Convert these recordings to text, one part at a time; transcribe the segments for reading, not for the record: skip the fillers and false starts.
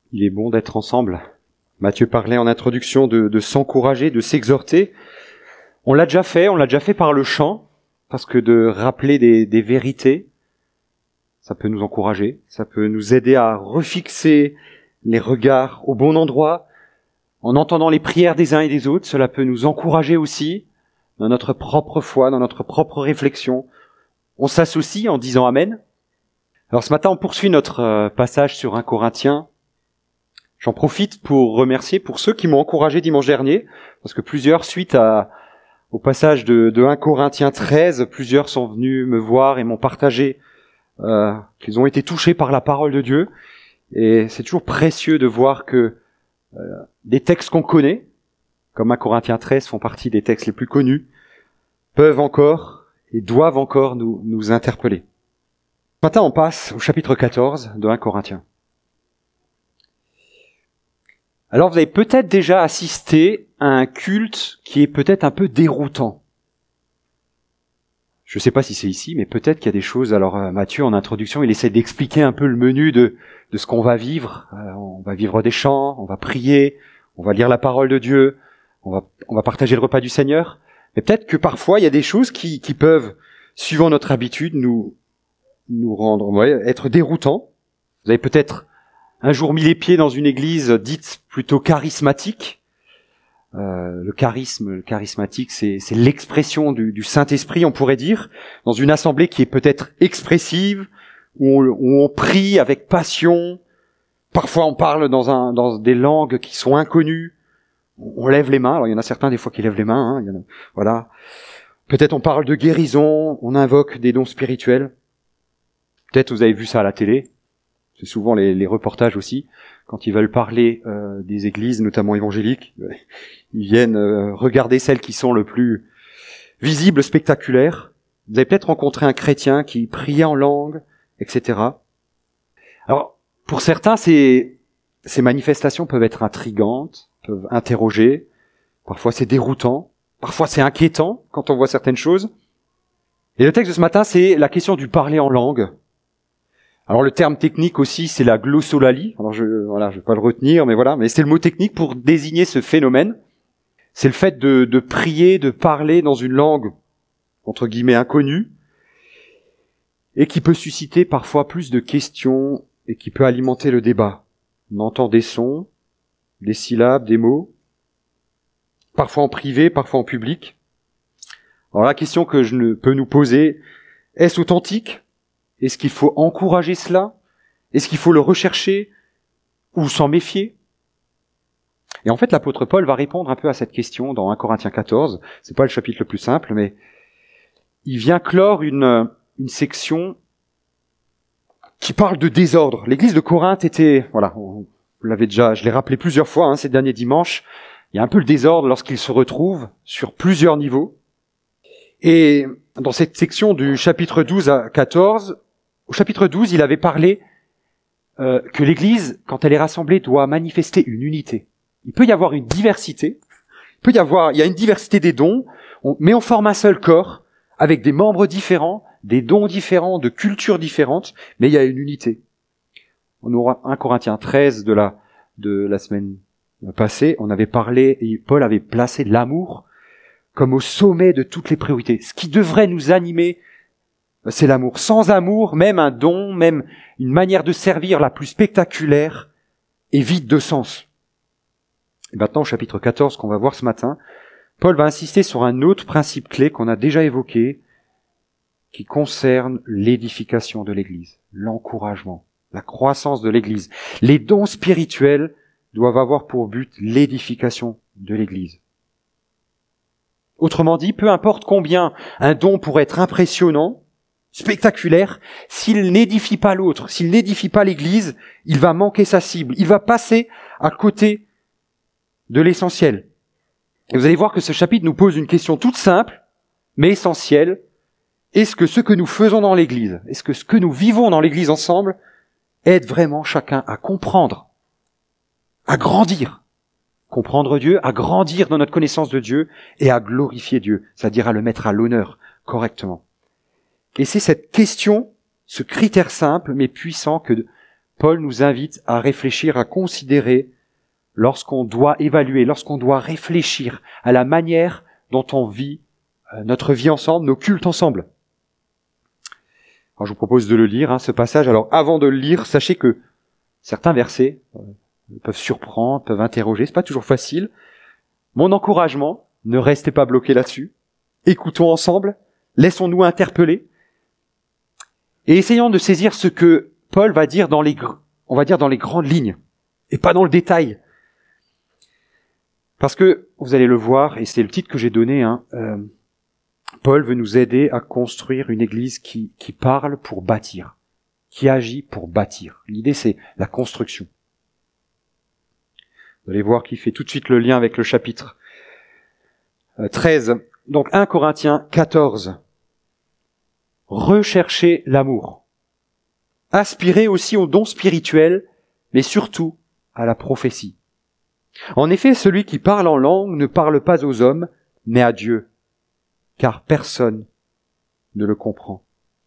Il est bon d'être ensemble. Matthieu parlait en introduction de s'encourager, de s'exhorter. On l'a déjà fait par le chant, parce que de rappeler des vérités, ça peut nous encourager, ça peut nous aider à refixer les regards au bon endroit. En entendant les prières des uns et des autres, cela peut nous encourager aussi dans notre propre foi, dans notre propre réflexion. On s'associe en disant Amen. Alors ce matin, on poursuit notre passage sur 1 Corinthiens. J'en profite pour remercier pour ceux qui m'ont encouragé dimanche dernier, parce que plusieurs, suite au passage de 1 Corinthiens 13, plusieurs sont venus me voir et m'ont partagé qu'ils ont été touchés par la parole de Dieu. Et c'est toujours précieux de voir que des textes qu'on connaît, comme 1 Corinthiens 13 font partie des textes les plus connus, peuvent encore et doivent encore nous interpeller. Ce matin, on passe au chapitre 14 de 1 Corinthiens. Alors, vous avez peut-être déjà assisté à un culte qui est peut-être un peu déroutant. Je ne sais pas si c'est ici, mais peut-être qu'il y a des choses. Alors, Matthieu, en introduction, il essaie d'expliquer un peu le menu de ce qu'on va vivre. On va vivre des chants, on va prier, on va lire la parole de Dieu, on va partager le repas du Seigneur. Mais peut-être que parfois, il y a des choses qui peuvent, suivant notre habitude, nous rendre, être déroutants. Vous avez peut-être un jour mis les pieds dans une église dite plutôt charismatique. Le charismatique, c'est l'expression du Saint-Esprit, on pourrait dire, dans une assemblée qui est peut-être expressive, où on prie avec passion. Parfois, on parle dans des langues qui sont inconnues. On lève les mains. Alors, il y en a certains des fois qui lèvent les mains. Voilà. Peut-être on parle de guérison. On invoque des dons spirituels. Peut-être vous avez vu ça à la télé. C'est souvent les reportages aussi. Quand ils veulent parler des églises, notamment évangéliques, ils viennent regarder celles qui sont le plus visibles, spectaculaires. Vous avez peut-être rencontré un chrétien qui priait en langue, etc. Alors, pour certains, ces manifestations peuvent être intrigantes, peuvent interroger. Parfois, c'est déroutant. Parfois, c'est inquiétant quand on voit certaines choses. Et le texte de ce matin, c'est la question du parler en langue. Alors le terme technique aussi, c'est la glossolalie. Alors je vais pas le retenir, mais voilà. Mais c'est le mot technique pour désigner ce phénomène. C'est le fait de prier, de parler dans une langue entre guillemets inconnue, et qui peut susciter parfois plus de questions et qui peut alimenter le débat. On entend des sons, des syllabes, des mots, parfois en privé, parfois en public. Alors la question que je peux nous poser, est-ce authentique ? Est-ce qu'il faut encourager cela ? Est-ce qu'il faut le rechercher ou s'en méfier ? Et en fait, l'apôtre Paul va répondre un peu à cette question dans 1 Corinthiens 14. C'est pas le chapitre le plus simple, mais il vient clore une section qui parle de désordre. L'église de Corinthe était, je l'ai rappelé plusieurs fois ces derniers dimanches, il y a un peu le désordre lorsqu'ils se retrouvent sur plusieurs niveaux. Et dans cette section du chapitre 12 à 14, au chapitre 12, il avait parlé que l'Église, quand elle est rassemblée, doit manifester une unité. Il peut y avoir une diversité, il y a une diversité des dons, mais on forme un seul corps, avec des membres différents, des dons différents, de cultures différentes, mais il y a une unité. On aura 1 Corinthiens 13 de la semaine passée, on avait parlé, et Paul avait placé l'amour comme au sommet de toutes les priorités. Ce qui devrait nous animer, c'est l'amour. Sans amour, même un don, même une manière de servir la plus spectaculaire est vide de sens. Et maintenant, au chapitre 14, qu'on va voir ce matin, Paul va insister sur un autre principe clé qu'on a déjà évoqué, qui concerne l'édification de l'Église, l'encouragement, la croissance de l'Église. Les dons spirituels doivent avoir pour but l'édification de l'Église. Autrement dit, peu importe combien un don pourrait être impressionnant, spectaculaire, s'il n'édifie pas l'autre, s'il n'édifie pas l'Église, il va manquer sa cible, il va passer à côté de l'essentiel. Et vous allez voir que ce chapitre nous pose une question toute simple, mais essentielle. Est-ce que ce que nous faisons dans l'Église, est-ce que ce que nous vivons dans l'Église ensemble aide vraiment chacun à comprendre, à grandir ? Comprendre Dieu, à grandir dans notre connaissance de Dieu et à glorifier Dieu, c'est-à-dire à le mettre à l'honneur correctement. Et c'est cette question, ce critère simple mais puissant que Paul nous invite à réfléchir, à considérer lorsqu'on doit évaluer, lorsqu'on doit réfléchir à la manière dont on vit notre vie ensemble, nos cultes ensemble. Alors, je vous propose de le lire, ce passage. Alors, avant de le lire, sachez que certains versets peuvent surprendre, peuvent interroger. C'est pas toujours facile. Mon encouragement, ne restez pas bloqués là-dessus. Écoutons ensemble, laissons-nous interpeller et essayons de saisir ce que Paul va dire dans les grandes lignes et pas dans le détail. Parce que, vous allez le voir, et c'est le titre que j'ai donné, Paul veut nous aider à construire une église qui parle pour bâtir, qui agit pour bâtir. L'idée, c'est la construction. Vous allez voir qu'il fait tout de suite le lien avec le chapitre 13. Donc 1 Corinthiens 14. Recherchez l'amour. Aspirez aussi aux dons spirituels, mais surtout à la prophétie. En effet, celui qui parle en langue ne parle pas aux hommes, mais à Dieu, car personne ne le comprend.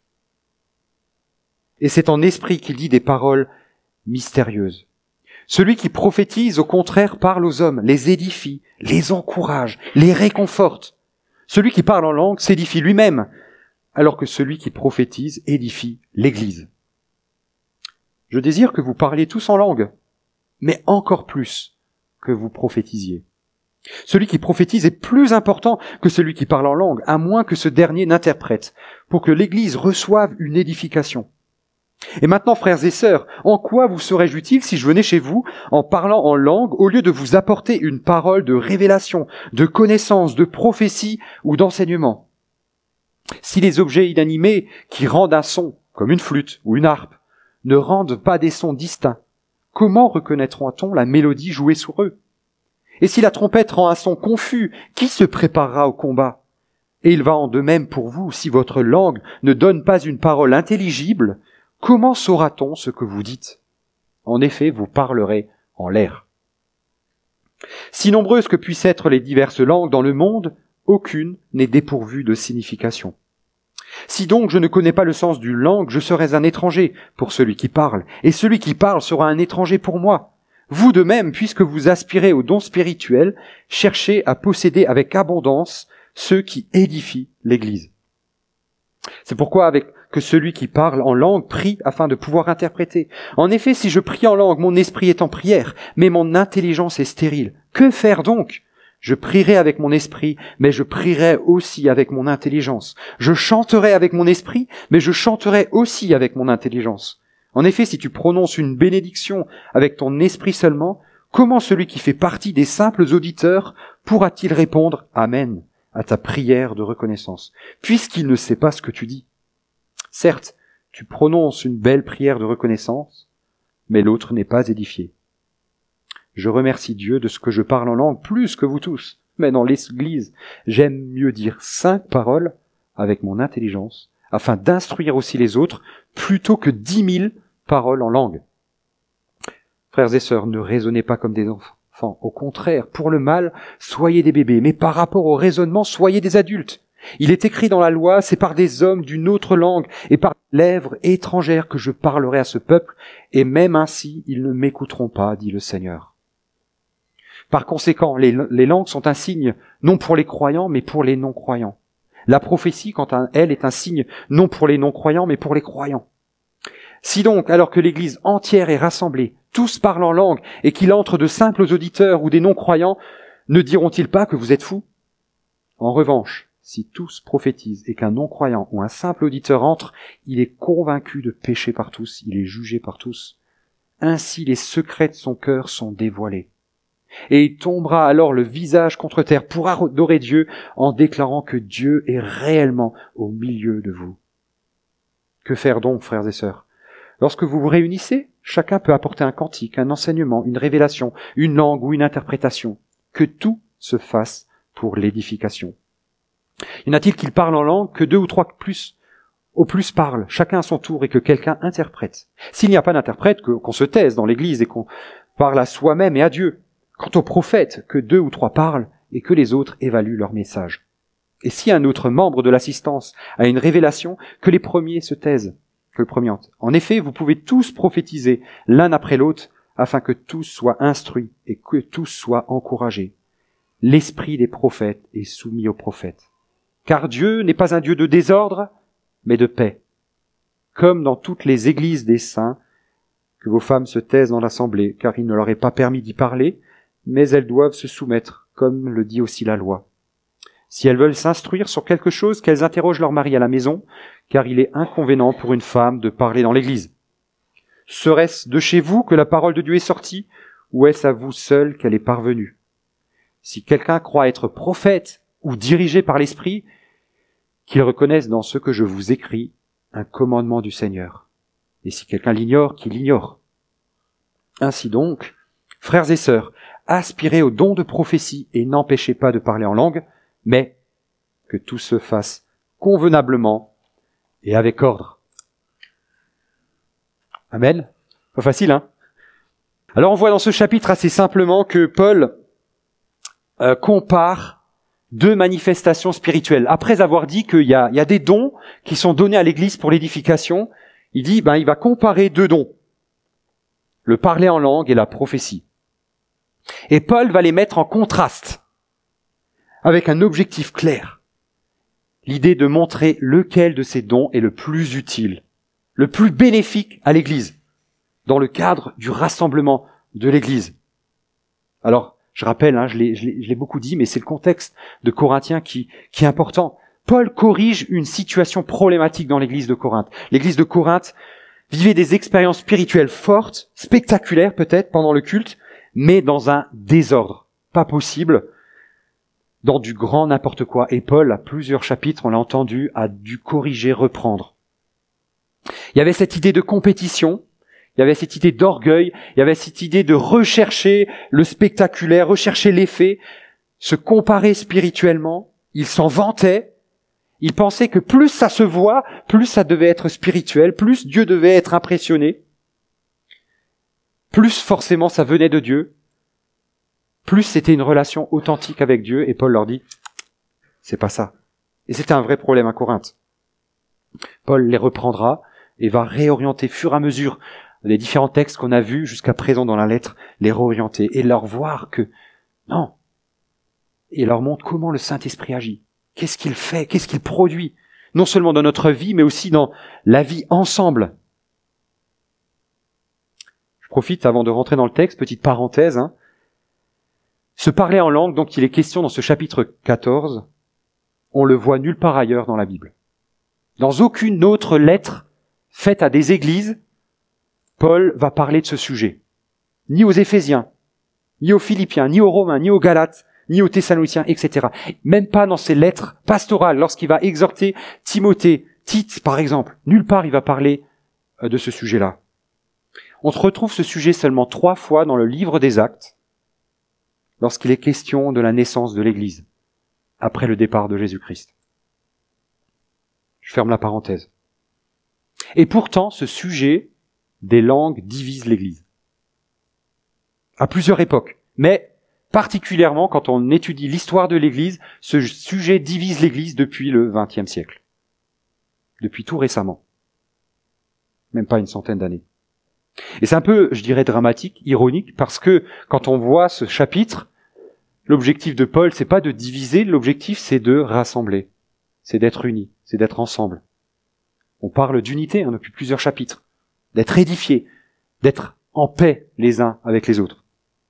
Et c'est en esprit qu'il dit des paroles mystérieuses. Celui qui prophétise, au contraire, parle aux hommes, les édifie, les encourage, les réconforte. Celui qui parle en langue s'édifie lui-même, alors que celui qui prophétise édifie l'Église. Je désire que vous parliez tous en langue, mais encore plus que vous prophétisiez. Celui qui prophétise est plus important que celui qui parle en langue, à moins que ce dernier n'interprète, pour que l'Église reçoive une édification. Et maintenant, frères et sœurs, en quoi vous serais-je utile si je venais chez vous en parlant en langue au lieu de vous apporter une parole de révélation, de connaissance, de prophétie ou d'enseignement? Si les objets inanimés qui rendent un son, comme une flûte ou une harpe, ne rendent pas des sons distincts, comment reconnaîtra-t-on la mélodie jouée sur eux? Et si la trompette rend un son confus, qui se préparera au combat? Et il va en de même pour vous, si votre langue ne donne pas une parole intelligible, comment saura-t-on ce que vous dites? En effet, vous parlerez en l'air. Si nombreuses que puissent être les diverses langues dans le monde, aucune n'est dépourvue de signification. Si donc je ne connais pas le sens d'une langue, je serais un étranger pour celui qui parle, et celui qui parle sera un étranger pour moi. Vous de même, puisque vous aspirez aux dons spirituels, cherchez à posséder avec abondance ceux qui édifient l'Église. C'est pourquoi que celui qui parle en langue prie afin de pouvoir interpréter. En effet, si je prie en langue, mon esprit est en prière, mais mon intelligence est stérile. Que faire donc? Je prierai avec mon esprit, mais je prierai aussi avec mon intelligence. Je chanterai avec mon esprit, mais je chanterai aussi avec mon intelligence. En effet, si tu prononces une bénédiction avec ton esprit seulement, comment celui qui fait partie des simples auditeurs pourra-t-il répondre « Amen » à ta prière de reconnaissance, puisqu'il ne sait pas ce que tu dis? Certes, tu prononces une belle prière de reconnaissance, mais l'autre n'est pas édifié. Je remercie Dieu de ce que je parle en langue plus que vous tous, mais dans l'Église, j'aime mieux dire 5 paroles avec mon intelligence, afin d'instruire aussi les autres, plutôt que 10 000 paroles en langue. Frères et sœurs, ne raisonnez pas comme des enfants. Au contraire, pour le mal, soyez des bébés, mais par rapport au raisonnement, soyez des adultes. Il est écrit dans la loi, c'est par des hommes d'une autre langue et par des lèvres étrangères que je parlerai à ce peuple, et même ainsi, ils ne m'écouteront pas, dit le Seigneur. Par conséquent, les langues sont un signe, non pour les croyants, mais pour les non-croyants. La prophétie, quant à elle, est un signe, non pour les non-croyants, mais pour les croyants. Si donc, alors que l'Église entière est rassemblée, tous parlent en langue, et qu'il entre de simples auditeurs ou des non-croyants, ne diront-ils pas que vous êtes fous? En revanche, si tous prophétisent et qu'un non-croyant ou un simple auditeur entre, il est convaincu de pécher par tous, il est jugé par tous. Ainsi les secrets de son cœur sont dévoilés. Et il tombera alors le visage contre terre pour adorer Dieu en déclarant que Dieu est réellement au milieu de vous. Que faire donc, frères et sœurs? Lorsque vous vous réunissez, chacun peut apporter un cantique, un enseignement, une révélation, une langue ou une interprétation. Que tout se fasse pour l'édification. Y en a-t-il qui parlent en langue, que 2 ou 3 au plus parlent, chacun à son tour, et que quelqu'un interprète? S'il n'y a pas d'interprète, qu'on se taise dans l'Église et qu'on parle à soi-même et à Dieu. Quant aux prophètes, que 2 ou 3 parlent et que les autres évaluent leur message. Et si un autre membre de l'assistance a une révélation, que les premiers se taisent. que le premier. En effet, vous pouvez tous prophétiser l'un après l'autre, afin que tous soient instruits et que tous soient encouragés. L'esprit des prophètes est soumis aux prophètes. Car Dieu n'est pas un Dieu de désordre, mais de paix. Comme dans toutes les églises des saints, que vos femmes se taisent dans l'assemblée, car il ne leur est pas permis d'y parler, mais elles doivent se soumettre, comme le dit aussi la loi. Si elles veulent s'instruire sur quelque chose, qu'elles interrogent leur mari à la maison, car il est inconvénient pour une femme de parler dans l'église. Serait-ce de chez vous que la parole de Dieu est sortie, ou est-ce à vous seul qu'elle est parvenue? Si quelqu'un croit être prophète ou dirigé par l'Esprit, qu'il reconnaisse dans ce que je vous écris un commandement du Seigneur. Et si quelqu'un l'ignore, qu'il l'ignore. Ainsi donc, frères et sœurs, aspirez au don de prophétie et n'empêchez pas de parler en langue, mais que tout se fasse convenablement et avec ordre. Amen. Pas facile, hein? Alors on voit dans ce chapitre assez simplement que Paul compare deux manifestations spirituelles. Après avoir dit qu'il y a des dons qui sont donnés à l'Église pour l'édification, il dit, il va comparer deux dons. Le parler en langue et la prophétie. Et Paul va les mettre en contraste, avec un objectif clair. L'idée de montrer lequel de ces dons est le plus utile, le plus bénéfique à l'Église, dans le cadre du rassemblement de l'Église. Alors, je rappelle, je l'ai beaucoup dit, mais c'est le contexte de Corinthiens qui est important. Paul corrige une situation problématique dans l'Église de Corinthe. L'Église de Corinthe vivait des expériences spirituelles fortes, spectaculaires peut-être pendant le culte, mais dans un désordre, pas possible, dans du grand n'importe quoi. Et Paul, à plusieurs chapitres, on l'a entendu, a dû corriger, reprendre. Il y avait cette idée de compétition, il y avait cette idée d'orgueil, il y avait cette idée de rechercher le spectaculaire, rechercher l'effet, se comparer spirituellement. Il s'en vantait. Il pensait que plus ça se voit, plus ça devait être spirituel, plus Dieu devait être impressionné, plus forcément ça venait de Dieu, plus c'était une relation authentique avec Dieu. Et Paul leur dit, c'est pas ça. Et c'était un vrai problème à Corinthe. Paul les reprendra et va réorienter fur et à mesure les différents textes qu'on a vus jusqu'à présent dans la lettre, les réorienter et leur voir que non. Et leur montre comment le Saint-Esprit agit. Qu'est-ce qu'il fait? Qu'est-ce qu'il produit? Non seulement dans notre vie, mais aussi dans la vie ensemble. Je profite avant de rentrer dans le texte, petite parenthèse. Se parler en langue, donc il est question dans ce chapitre 14, on le voit nulle part ailleurs dans la Bible. Dans aucune autre lettre faite à des églises, Paul va parler de ce sujet. Ni aux Éphésiens, ni aux Philippiens, ni aux Romains, ni aux Galates, ni aux Thessaloniciens, etc. Même pas dans ses lettres pastorales, lorsqu'il va exhorter Timothée, Tite par exemple. Nulle part il va parler de ce sujet-là. On se retrouve ce sujet seulement 3 fois dans le livre des Actes, lorsqu'il est question de la naissance de l'Église, après le départ de Jésus-Christ. Je ferme la parenthèse. Et pourtant, ce sujet des langues divise l'Église. À plusieurs époques. Mais particulièrement quand on étudie l'histoire de l'Église, ce sujet divise l'Église depuis le XXe siècle. Depuis tout récemment. Même pas une centaine d'années. Et c'est un peu, je dirais, dramatique, ironique, parce que quand on voit ce chapitre, l'objectif de Paul, c'est pas de diviser, l'objectif c'est de rassembler. C'est d'être unis, c'est d'être ensemble. On parle d'unité depuis plusieurs chapitres. D'être édifiés, d'être en paix les uns avec les autres.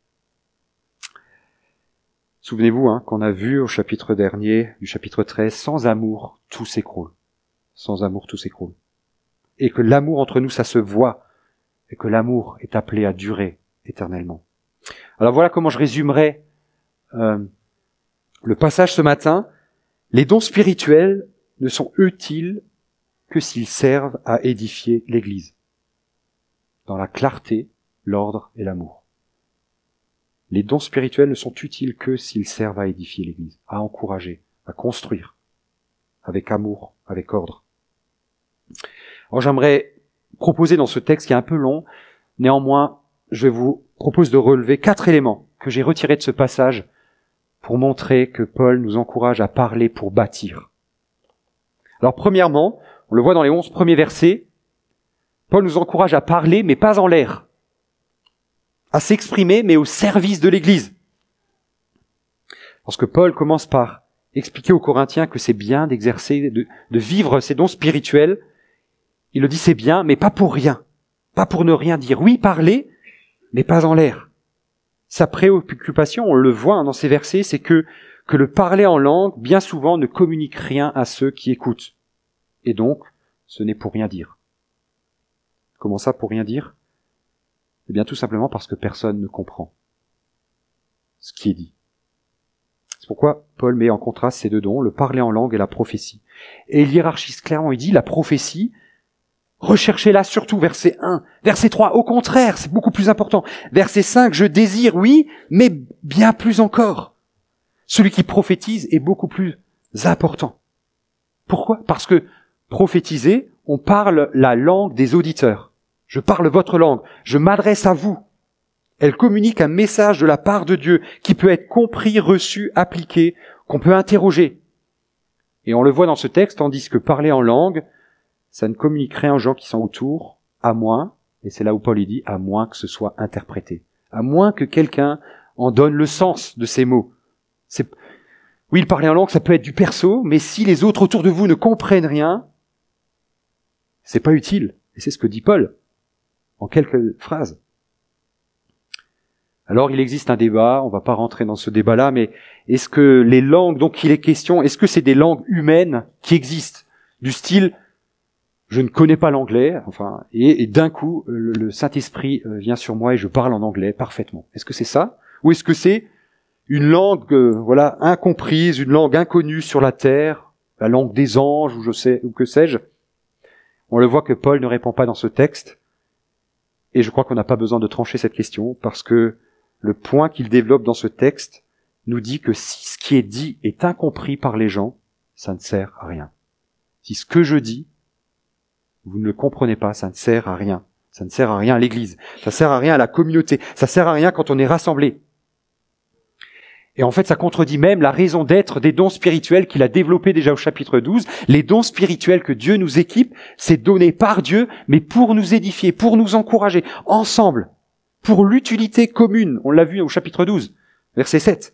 Souvenez-vous qu'on a vu au chapitre dernier, du chapitre 13, sans amour, tout s'écroule. Sans amour, tout s'écroule. Et que l'amour entre nous, ça se voit, et que l'amour est appelé à durer éternellement. Alors voilà comment je résumerai le passage ce matin. Les dons spirituels ne sont utiles que s'ils servent à édifier l'Église. Dans la clarté, l'ordre et l'amour. Les dons spirituels ne sont utiles que s'ils servent à édifier l'Église, à encourager, à construire, avec amour, avec ordre. Alors j'aimerais proposer dans ce texte qui est un peu long, néanmoins, je vous propose de relever 4 éléments que j'ai retirés de ce passage pour montrer que Paul nous encourage à parler pour bâtir. Alors premièrement, on le voit dans les 11 premiers versets, Paul nous encourage à parler, mais pas en l'air. À s'exprimer, mais au service de l'Église. Lorsque Paul commence par expliquer aux Corinthiens que c'est bien d'exercer, de vivre ces dons spirituels, il le dit c'est bien, mais pas pour rien. Pas pour ne rien dire. Oui, parler, mais pas en l'air. Sa préoccupation, on le voit dans ces versets, c'est que le parler en langue, bien souvent, ne communique rien à ceux qui écoutent. Et donc, ce n'est pour rien dire. Comment ça, pour rien dire? Eh bien, tout simplement parce que personne ne comprend ce qui est dit. C'est pourquoi Paul met en contraste ces deux dons, le parler en langue et la prophétie. Et il hiérarchise clairement, il dit, la prophétie, recherchez-la surtout, verset 1. Verset 3, au contraire, c'est beaucoup plus important. Verset 5, je désire, oui, mais bien plus encore. Celui qui prophétise est beaucoup plus important. Pourquoi? Parce que prophétiser, on parle la langue des auditeurs. Je parle votre langue, je m'adresse à vous. Elle communique un message de la part de Dieu qui peut être compris, reçu, appliqué, qu'on peut interroger. Et on le voit dans ce texte, tandis que parler en langue, ça ne communique rien aux gens qui sont autour, à moins, et c'est là où Paul dit, à moins que ce soit interprété. À moins que quelqu'un en donne le sens de ces mots. Oui, le parler en langue, ça peut être du perso, mais si les autres autour de vous ne comprennent rien, c'est pas utile. Et c'est ce que dit Paul, en quelques phrases. Alors, il existe un débat, on va pas rentrer dans ce débat-là, mais est-ce que les langues dont il est question, est-ce que c'est des langues humaines qui existent? Du style, je ne connais pas l'anglais, enfin, et d'un coup, le Saint-Esprit vient sur moi et je parle en anglais parfaitement. Est-ce que c'est ça? Ou est-ce que c'est une langue, incomprise, une langue inconnue sur la terre, la langue des anges, ou que sais-je? On le voit que Paul ne répond pas dans ce texte, et je crois qu'on n'a pas besoin de trancher cette question, parce que le point qu'il développe dans ce texte nous dit que si ce qui est dit est incompris par les gens, ça ne sert à rien. Si ce que je dis, vous ne le comprenez pas, ça ne sert à rien. Ça ne sert à rien à l'Église. Ça ne sert à rien à la communauté. Ça ne sert à rien quand on est rassemblés. Et en fait, ça contredit même la raison d'être des dons spirituels qu'il a développés déjà au chapitre 12. Les dons spirituels que Dieu nous équipe, c'est donné par Dieu, mais pour nous édifier, pour nous encourager, ensemble, pour l'utilité commune. On l'a vu au chapitre 12, verset 7.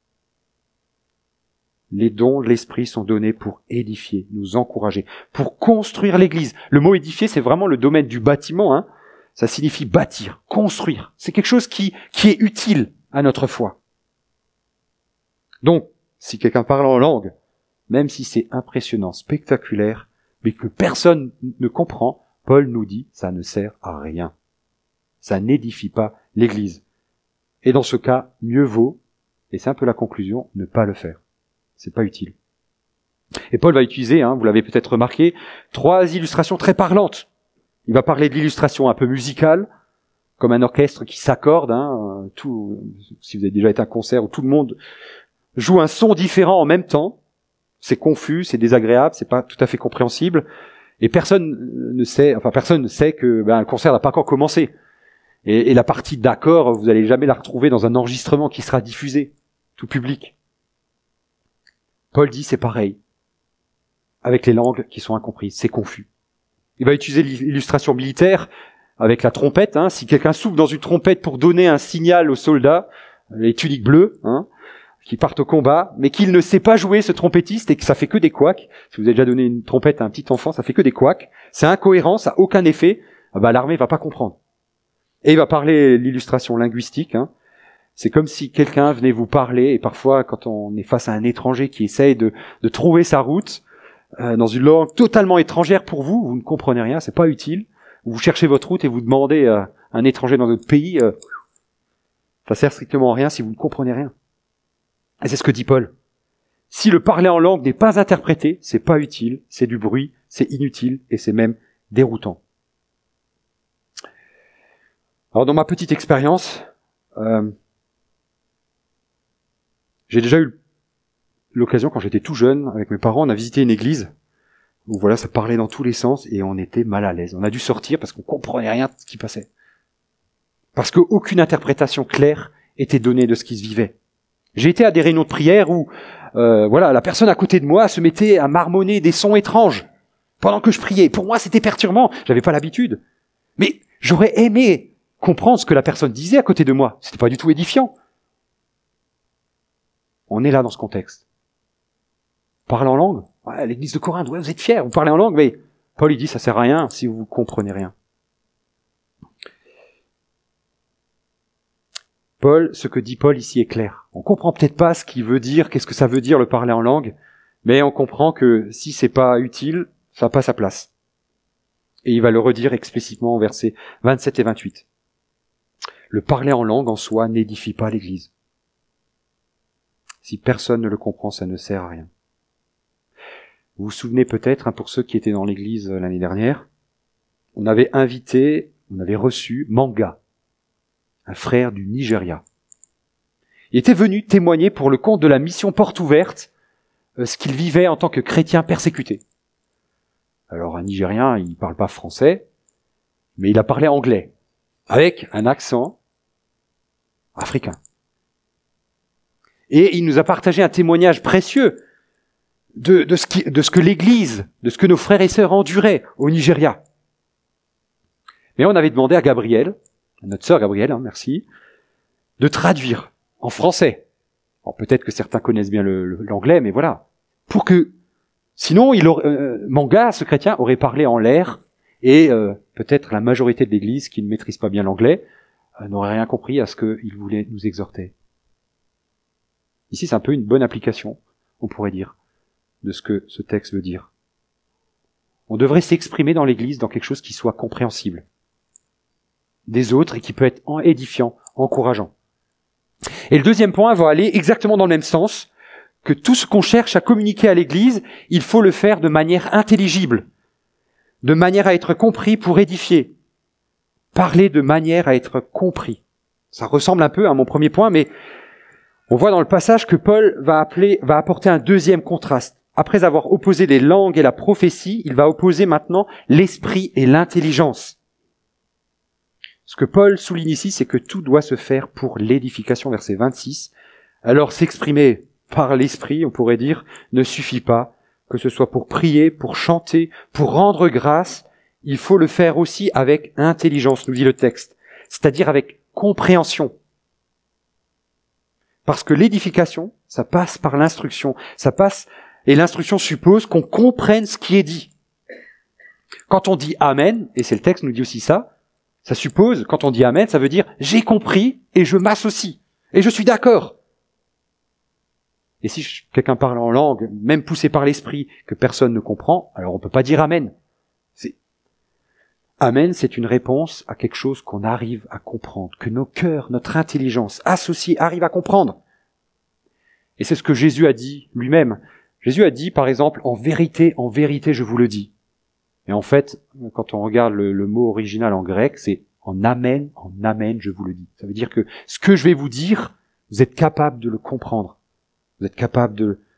Les dons de l'Esprit sont donnés pour édifier, nous encourager, pour construire l'Église. Le mot édifier, c'est vraiment le domaine du bâtiment, hein. Ça signifie bâtir, construire. C'est quelque chose qui est utile à notre foi. Donc, si quelqu'un parle en langue, même si c'est impressionnant, spectaculaire, mais que personne ne comprend, Paul nous dit, ça ne sert à rien. Ça n'édifie pas l'Église. Et dans ce cas, mieux vaut, et c'est un peu la conclusion, ne pas le faire. C'est pas utile. Et Paul va utiliser, vous l'avez peut-être remarqué, 3 illustrations très parlantes. Il va parler de l'illustration un peu musicale, comme un orchestre qui s'accorde, si vous avez déjà été à un concert où tout le monde joue un son différent en même temps, c'est confus, c'est désagréable, c'est pas tout à fait compréhensible, et personne ne sait que le concert n'a pas encore commencé. Et la partie d'accord, vous n'allez jamais la retrouver dans un enregistrement qui sera diffusé, tout public. Paul dit c'est pareil, avec les langues qui sont incomprises, c'est confus. Il va utiliser l'illustration militaire avec la trompette. Si quelqu'un souffle dans une trompette pour donner un signal aux soldats, les tuniques bleues, qui partent au combat, mais qu'il ne sait pas jouer ce trompettiste et que ça fait que des couacs. Si vous avez déjà donné une trompette à un petit enfant, ça fait que des couacs. C'est incohérent, ça n'a aucun effet. L'armée va pas comprendre. Et il va parler l'illustration linguistique. C'est comme si quelqu'un venait vous parler, et parfois quand on est face à un étranger qui essaye de trouver sa route, dans une langue totalement étrangère pour vous, vous ne comprenez rien, c'est pas utile. Vous cherchez votre route et vous demandez à un étranger dans notre pays, ça sert strictement à rien si vous ne comprenez rien. Et c'est ce que dit Paul. Si le parler en langue n'est pas interprété, c'est pas utile, c'est du bruit, c'est inutile et c'est même déroutant. Alors dans ma petite expérience, j'ai déjà eu l'occasion, quand j'étais tout jeune, avec mes parents, on a visité une église où ça parlait dans tous les sens et on était mal à l'aise. On a dû sortir parce qu'on comprenait rien de ce qui passait. Parce qu'aucune interprétation claire était donnée de ce qui se vivait. J'ai été à des réunions de prière où la personne à côté de moi se mettait à marmonner des sons étranges pendant que je priais. Pour moi, c'était perturbant. J'avais pas l'habitude. Mais j'aurais aimé comprendre ce que la personne disait à côté de moi. C'était pas du tout édifiant. On est là dans ce contexte. Parler en langue. Ouais, l'église de Corinthe, ouais, vous êtes fiers, vous parlez en langue, mais Paul il dit ça sert à rien si vous comprenez rien. Ce que dit Paul ici est clair. On comprend peut-être pas ce qu'il veut dire, qu'est-ce que ça veut dire le parler en langue, mais on comprend que si c'est pas utile, ça n'a pas sa place. Et il va le redire explicitement au versets 27 et 28. Le parler en langue en soi n'édifie pas l'Église. Si personne ne le comprend, ça ne sert à rien. Vous vous souvenez peut-être, pour ceux qui étaient dans l'Église l'année dernière, on avait reçu Manga, un frère du Nigeria. Il était venu témoigner pour le compte de la mission Porte Ouverte ce qu'il vivait en tant que chrétien persécuté. Alors un Nigérien, il parle pas français, mais il a parlé anglais, avec un accent africain. Et il nous a partagé un témoignage précieux de ce que l'Église, de ce que nos frères et sœurs enduraient au Nigeria. Mais on avait demandé à Gabriel, à notre sœur Gabrielle, merci, de traduire en français. Alors peut-être que certains connaissent bien l'anglais, mais voilà. Pour que, sinon, Manga, ce chrétien, aurait parlé en l'air, et peut-être la majorité de l'Église, qui ne maîtrise pas bien l'anglais, n'aurait rien compris à ce qu'il voulait nous exhorter. Ici, c'est un peu une bonne application, on pourrait dire, de ce que ce texte veut dire. On devrait s'exprimer dans l'Église dans quelque chose qui soit compréhensible des autres et qui peut être édifiant, encourageant. Et le deuxième point va aller exactement dans le même sens, que tout ce qu'on cherche à communiquer à l'Église, il faut le faire de manière intelligible, de manière à être compris pour édifier. Parler de manière à être compris. Ça ressemble un peu à mon premier point, mais on voit dans le passage que Paul va apporter un deuxième contraste. Après avoir opposé les langues et la prophétie, il va opposer maintenant l'esprit et l'intelligence. Ce que Paul souligne ici, c'est que tout doit se faire pour l'édification, verset 26. Alors s'exprimer par l'esprit, on pourrait dire, ne suffit pas, que ce soit pour prier, pour chanter, pour rendre grâce, il faut le faire aussi avec intelligence, nous dit le texte, c'est-à-dire avec compréhension. Parce que l'édification, ça passe par l'instruction, et l'instruction suppose qu'on comprenne ce qui est dit. Quand on dit Amen, et c'est le texte nous dit aussi ça suppose, quand on dit Amen, ça veut dire j'ai compris et je m'associe, et je suis d'accord. Et si quelqu'un parle en langue, même poussé par l'esprit, que personne ne comprend, alors on peut pas dire Amen. Amen, c'est une réponse à quelque chose qu'on arrive à comprendre, que nos cœurs, notre intelligence associée arrive à comprendre. Et c'est ce que Jésus a dit lui-même. Jésus a dit, par exemple, en vérité, je vous le dis. Et en fait, quand on regarde le mot original en grec, c'est en amen, je vous le dis. Ça veut dire que ce que je vais vous dire, vous êtes capable de le comprendre. Vous êtes capable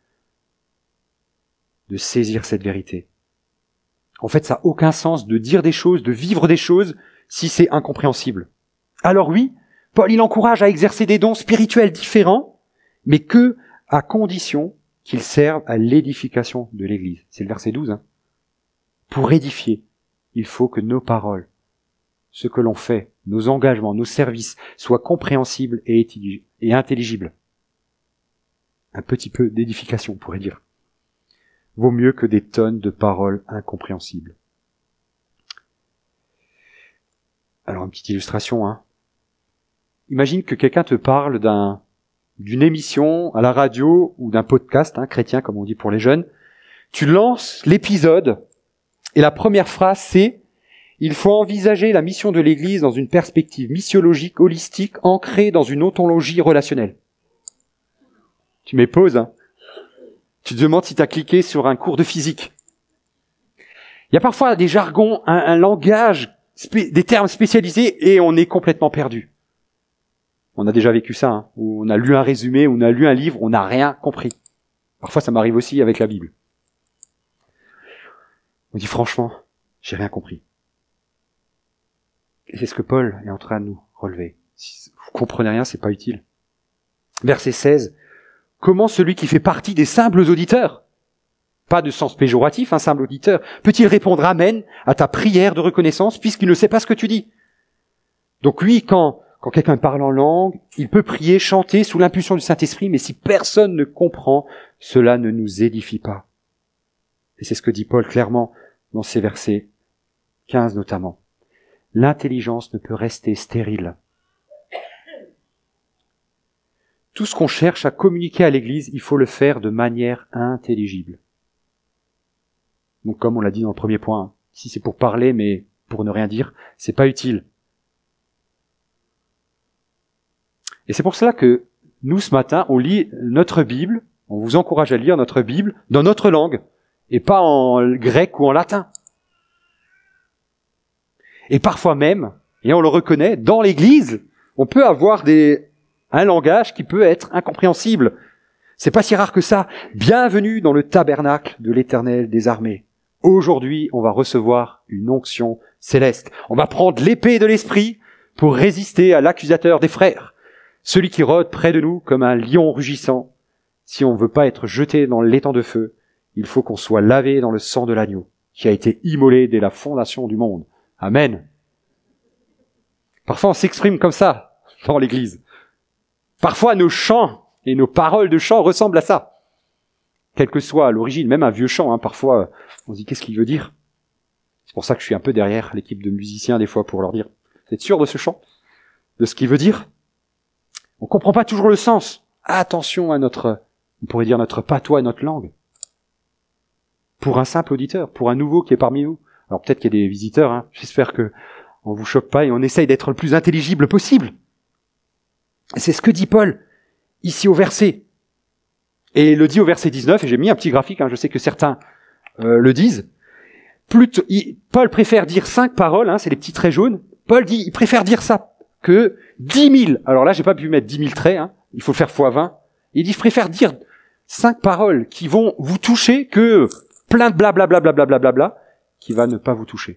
de saisir cette vérité. En fait, ça n'a aucun sens de dire des choses, de vivre des choses, si c'est incompréhensible. Alors oui, Paul, il encourage à exercer des dons spirituels différents, mais que à condition qu'ils servent à l'édification de l'Église. C'est le verset 12. Pour édifier, il faut que nos paroles, ce que l'on fait, nos engagements, nos services, soient compréhensibles et intelligibles. Un petit peu d'édification, on pourrait dire. Vaut mieux que des tonnes de paroles incompréhensibles. Alors, une petite illustration, Imagine que quelqu'un te parle d'une émission à la radio ou d'un podcast, chrétien, comme on dit pour les jeunes. Tu lances l'épisode et la première phrase, c'est « Il faut envisager la mission de l'Église dans une perspective missiologique, holistique, ancrée dans une ontologie relationnelle. » Tu mets pause, Tu te demandes si tu as cliqué sur un cours de physique. Il y a parfois des jargons, un langage, des termes spécialisés, et on est complètement perdu. On a déjà vécu ça, où on a lu un résumé, on a lu un livre, on n'a rien compris. Parfois, ça m'arrive aussi avec la Bible. On dit franchement, j'ai rien compris. Et c'est ce que Paul est en train de nous relever. Si vous comprenez rien, c'est pas utile. Verset 16. Comment celui qui fait partie des simples auditeurs pas de sens péjoratif, un simple auditeur, peut-il répondre amen à ta prière de reconnaissance puisqu'il ne sait pas ce que tu dis? Donc oui, quand quelqu'un parle en langue, il peut prier, chanter sous l'impulsion du Saint-Esprit, mais si personne ne comprend, cela ne nous édifie pas. Et c'est ce que dit Paul clairement dans ces versets 15 notamment. L'intelligence ne peut rester stérile. Tout ce qu'on cherche à communiquer à l'Église, il faut le faire de manière intelligible. Donc comme on l'a dit dans le premier point, si c'est pour parler mais pour ne rien dire, c'est pas utile. Et c'est pour cela que nous, ce matin, on lit notre Bible, on vous encourage à lire notre Bible dans notre langue, et pas en grec ou en latin. Et parfois même, et on le reconnaît, dans l'Église, on peut avoir un langage qui peut être incompréhensible. C'est pas si rare que ça. Bienvenue dans le tabernacle de l'Éternel des armées. Aujourd'hui, on va recevoir une onction céleste. On va prendre l'épée de l'Esprit pour résister à l'accusateur des frères, celui qui rôde près de nous comme un lion rugissant. Si on ne veut pas être jeté dans l'étang de feu, il faut qu'on soit lavé dans le sang de l'agneau, qui a été immolé dès la fondation du monde. Amen. Parfois, on s'exprime comme ça dans l'Église. Parfois, nos chants et nos paroles de chant ressemblent à ça. Quelle que soit l'origine, même un vieux chant, parfois, on se dit qu'est-ce qu'il veut dire? C'est pour ça que je suis un peu derrière l'équipe de musiciens des fois pour leur dire, vous êtes sûr de ce chant? De ce qu'il veut dire? On comprend pas toujours le sens. Attention à on pourrait dire notre patois, notre langue. Pour un simple auditeur, pour un nouveau qui est parmi nous. Alors peut-être qu'il y a des visiteurs, j'espère que on vous choque pas et on essaye d'être le plus intelligible possible. C'est ce que dit Paul, ici au verset. Et il le dit au verset 19, et j'ai mis un petit graphique, je sais que certains le disent. Paul préfère dire 5 paroles, c'est les petits traits jaunes. Paul dit, il préfère dire ça que 10 000. Alors là, j'ai pas pu mettre 10 000 traits, il faut le faire fois 20. Il dit, je préfère dire 5 paroles qui vont vous toucher que plein de blablabla qui va ne pas vous toucher.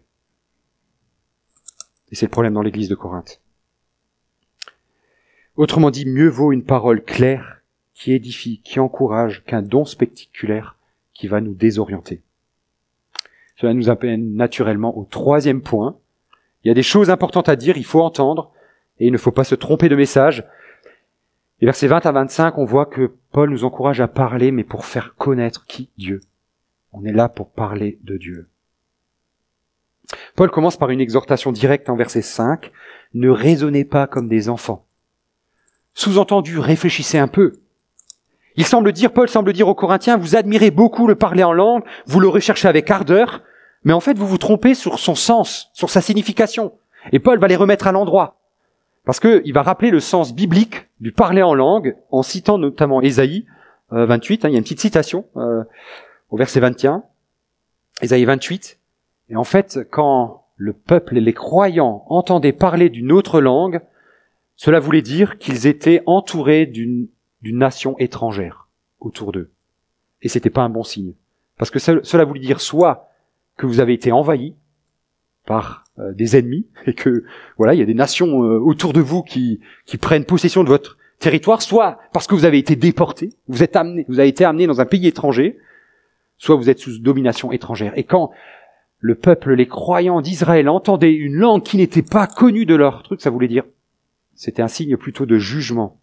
Et c'est le problème dans l'église de Corinthe. Autrement dit, mieux vaut une parole claire qui édifie, qui encourage, qu'un don spectaculaire qui va nous désorienter. Cela nous amène naturellement au 3e point. Il y a des choses importantes à dire, il faut entendre, et il ne faut pas se tromper de message. Et versets 20 à 25, on voit que Paul nous encourage à parler, mais pour faire connaître qui? Dieu. On est là pour parler de Dieu. Paul commence par une exhortation directe en verset 5. Ne raisonnez pas comme des enfants. Sous-entendu, réfléchissez un peu. Paul semble dire aux Corinthiens, vous admirez beaucoup le parler en langue, vous le recherchez avec ardeur, mais en fait vous vous trompez sur son sens, sur sa signification. Et Paul va les remettre à l'endroit. Parce qu'il va rappeler le sens biblique du parler en langue, en citant notamment Ésaïe 28, il y a une petite citation au verset 21, Ésaïe 28. Et en fait, quand le peuple et les croyants entendaient parler d'une autre langue, cela voulait dire qu'ils étaient entourés d'une nation étrangère autour d'eux. Et c'était pas un bon signe. Parce que cela voulait dire soit que vous avez été envahis par des ennemis, et que il y a des nations autour de vous qui prennent possession de votre territoire, soit parce que vous avez été déportés, vous avez été amenés dans un pays étranger, soit vous êtes sous domination étrangère. Et quand le peuple, les croyants d'Israël entendaient une langue qui n'était pas connue de leur truc, ça voulait dire, c'était un signe plutôt de jugement.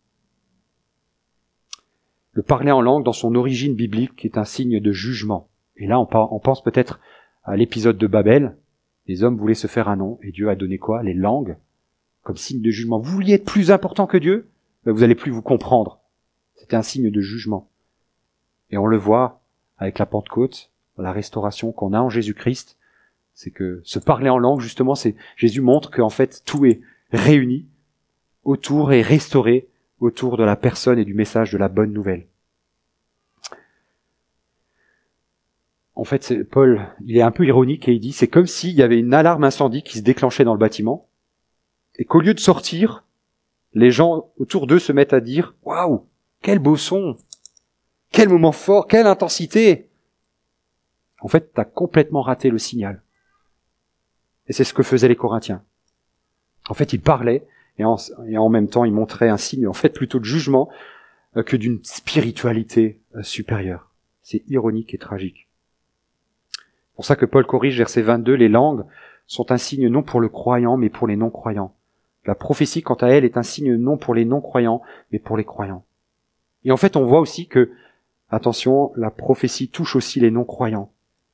Le parler en langue, dans son origine biblique, est un signe de jugement. Et là, on pense peut-être à l'épisode de Babel. Les hommes voulaient se faire un nom, et Dieu a donné quoi? Les langues, comme signe de jugement. Vous vouliez être plus important que Dieu? Vous n'allez plus vous comprendre. C'était un signe de jugement. Et on le voit avec la Pentecôte, la restauration qu'on a en Jésus-Christ. C'est que ce parler en langue, justement, Jésus montre qu'en fait, tout est réuni autour et restauré autour de la personne et du message de la bonne nouvelle. En fait, Paul, il est un peu ironique et il dit, c'est comme s'il y avait une alarme incendie qui se déclenchait dans le bâtiment, et qu'au lieu de sortir, les gens autour d'eux se mettent à dire, waouh, quel beau son, quel moment fort, quelle intensité. En fait, t'as complètement raté le signal. Et c'est ce que faisaient les Corinthiens. En fait, ils parlaient, et en même temps, ils montraient un signe, en fait, plutôt de jugement que d'une spiritualité supérieure. C'est ironique et tragique. C'est pour ça que Paul corrige verset 22, les langues sont un signe non pour le croyant, mais pour les non-croyants. La prophétie, quant à elle, est un signe non pour les non-croyants, mais pour les croyants. Et en fait, on voit aussi que, attention, la prophétie touche aussi les non-croyants.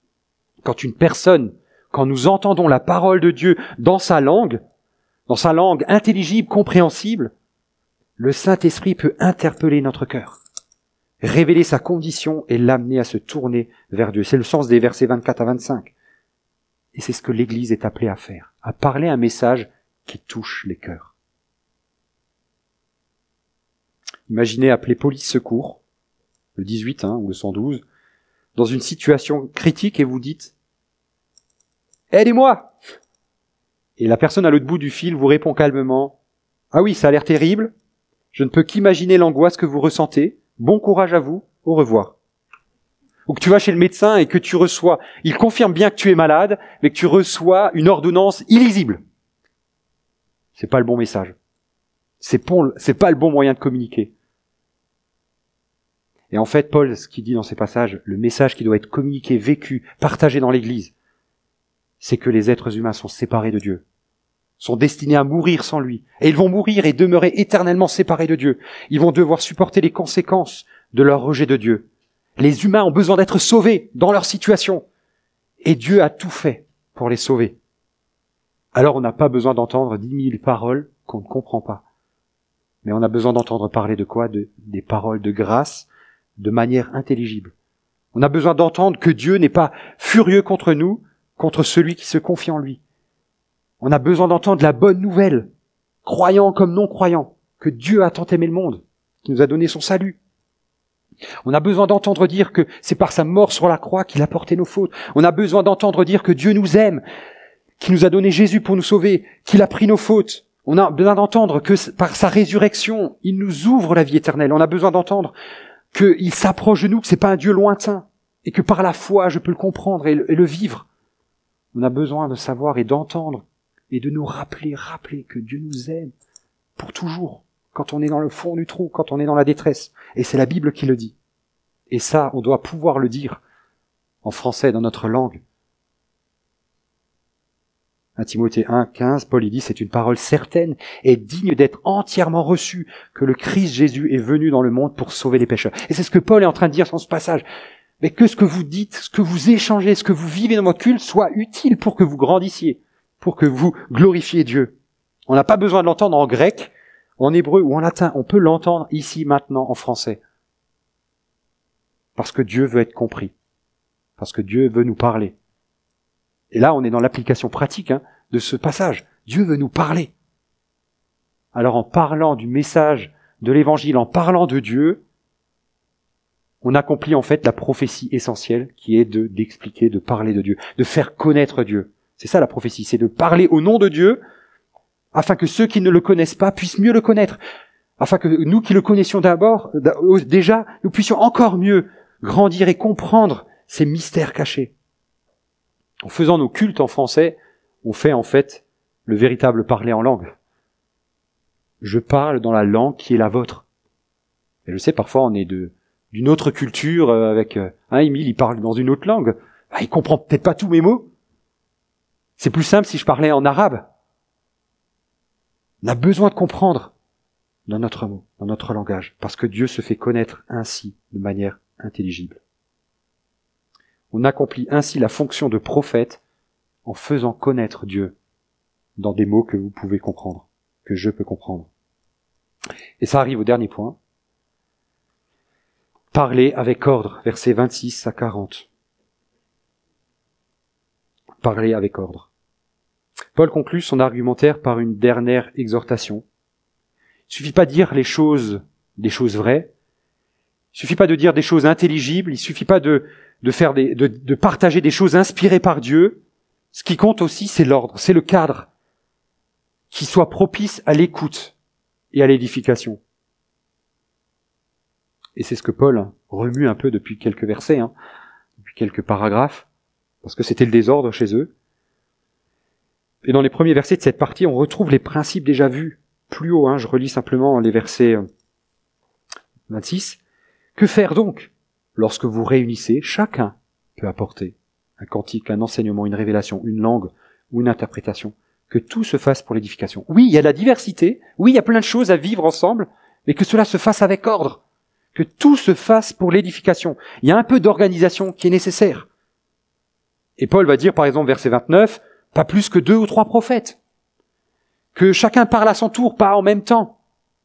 Quand nous entendons la parole de Dieu dans sa langue intelligible, compréhensible, le Saint-Esprit peut interpeller notre cœur, révéler sa condition et l'amener à se tourner vers Dieu. C'est le sens des versets 24 à 25. Et c'est ce que l'Église est appelée à faire, à parler un message qui touche les cœurs. Imaginez appeler police secours, le 18 ou le 112, dans une situation critique et vous dites « Aidez-moi !» Et la personne à l'autre bout du fil vous répond calmement « Ah oui, ça a l'air terrible, je ne peux qu'imaginer l'angoisse que vous ressentez, bon courage à vous, au revoir. » Ou que tu vas chez le médecin et que tu reçois, il confirme bien que tu es malade, mais que tu reçois une ordonnance illisible. C'est pas le bon message. C'est pas le bon moyen de communiquer. Et en fait, Paul, ce qu'il dit dans ces passages, le message qui doit être communiqué, vécu, partagé dans l'Église, c'est que les êtres humains sont séparés de Dieu, sont destinés à mourir sans lui. Et ils vont mourir et demeurer éternellement séparés de Dieu. Ils vont devoir supporter les conséquences de leur rejet de Dieu. Les humains ont besoin d'être sauvés dans leur situation. Et Dieu a tout fait pour les sauver. Alors on n'a pas besoin d'entendre 10 000 paroles qu'on ne comprend pas. Mais on a besoin d'entendre parler de quoi? Des paroles de grâce, de manière intelligible. On a besoin d'entendre que Dieu n'est pas furieux contre nous, contre celui qui se confie en lui. On a besoin d'entendre la bonne nouvelle, croyants comme non-croyants, que Dieu a tant aimé le monde, qu'il nous a donné son salut. On a besoin d'entendre dire que c'est par sa mort sur la croix qu'il a porté nos fautes. On a besoin d'entendre dire que Dieu nous aime, qu'il nous a donné Jésus pour nous sauver, qu'il a pris nos fautes. On a besoin d'entendre que par sa résurrection, il nous ouvre la vie éternelle. On a besoin d'entendre qu'il s'approche de nous, que c'est pas un Dieu lointain, et que par la foi, je peux le comprendre et le vivre. On a besoin de savoir et d'entendre et de nous rappeler que Dieu nous aime pour toujours, quand on est dans le fond du trou, quand on est dans la détresse. Et c'est la Bible qui le dit. Et ça, on doit pouvoir le dire en français, dans notre langue. 1 Timothée 1,15, Paul il dit, c'est une parole certaine et digne d'être entièrement reçue que le Christ Jésus est venu dans le monde pour sauver les pécheurs. Et c'est ce que Paul est en train de dire dans ce passage. Mais que ce que vous dites, ce que vous échangez, ce que vous vivez dans votre culte soit utile pour que vous grandissiez, pour que vous glorifiez Dieu. On n'a pas besoin de l'entendre en grec, en hébreu ou en latin. On peut l'entendre ici, maintenant, en français. Parce que Dieu veut être compris. Parce que Dieu veut nous parler. Et là, on est dans l'application pratique de ce passage. Dieu veut nous parler. Alors, en parlant du message de l'Évangile, en parlant de Dieu, on accomplit en fait la prophétie essentielle qui est d'expliquer, de parler de Dieu, de faire connaître Dieu. C'est ça la prophétie, c'est de parler au nom de Dieu afin que ceux qui ne le connaissent pas puissent mieux le connaître. Afin que nous qui le connaissions déjà, nous puissions encore mieux grandir et comprendre ces mystères cachés. En faisant nos cultes en français, on fait en fait le véritable parler en langue. Je parle dans la langue qui est la vôtre. Et je sais, parfois on est d'une autre culture avec... Émile, il parle dans une autre langue. Il comprend peut-être pas tous mes mots. C'est plus simple si je parlais en arabe. On a besoin de comprendre dans notre mot, dans notre langage, parce que Dieu se fait connaître ainsi, de manière intelligible. On accomplit ainsi la fonction de prophète en faisant connaître Dieu dans des mots que vous pouvez comprendre, que je peux comprendre. Et ça arrive au dernier point. Parler avec ordre, versets 26 à 40. Parler avec ordre. Paul conclut son argumentaire par une dernière exhortation. Il suffit pas de dire des choses vraies. Il suffit pas de dire des choses intelligibles. Il suffit pas de partager des choses inspirées par Dieu. Ce qui compte aussi, c'est l'ordre, c'est le cadre qui soit propice à l'écoute et à l'édification. Et c'est ce que Paul remue un peu depuis quelques versets, depuis quelques paragraphes, parce que c'était le désordre chez eux. Et dans les premiers versets de cette partie, on retrouve les principes déjà vus plus haut. Je relis simplement les versets 26. Que faire donc lorsque vous réunissez, chacun peut apporter un cantique, un enseignement, une révélation, une langue ou une interprétation. Que tout se fasse pour l'édification. Oui, il y a la diversité, oui, il y a plein de choses à vivre ensemble, mais que cela se fasse avec ordre. Que tout se fasse pour l'édification. Il y a un peu d'organisation qui est nécessaire. Et Paul va dire, par exemple, verset 29, pas plus que 2 ou 3 prophètes. Que chacun parle à son tour, pas en même temps.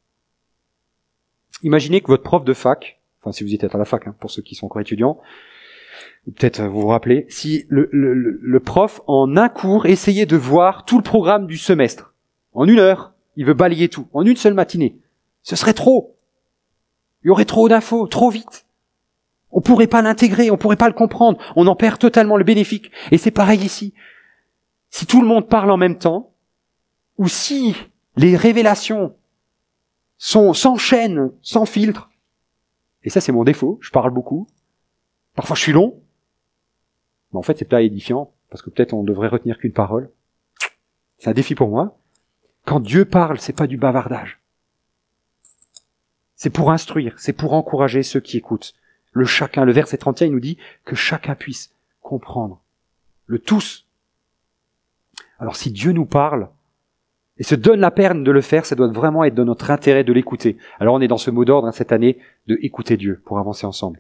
Imaginez que votre prof de fac, enfin si vous êtes à la fac, pour ceux qui sont encore étudiants, ou peut-être vous vous rappelez, si le prof, en un cours, essayait de voir tout le programme du semestre, en 1 heure, il veut balayer tout, en une seule matinée, ce serait trop. Il y aurait trop d'infos, trop vite. On pourrait pas l'intégrer, on pourrait pas le comprendre, on en perd totalement le bénéfice. Et c'est pareil ici. Si tout le monde parle en même temps, ou si les révélations s'enchaînent sans filtre, et ça c'est mon défaut, je parle beaucoup, parfois je suis long, mais en fait c'est pas édifiant, parce que peut-être on devrait retenir qu'une parole. C'est un défi pour moi. Quand Dieu parle, c'est pas du bavardage. C'est pour instruire, c'est pour encourager ceux qui écoutent. Le chacun, le verset 31, il nous dit que chacun puisse comprendre. Le tous. Alors si Dieu nous parle, et se donne la peine de le faire, ça doit vraiment être de notre intérêt de l'écouter. Alors on est dans ce mot d'ordre cette année, de écouter Dieu, pour avancer ensemble.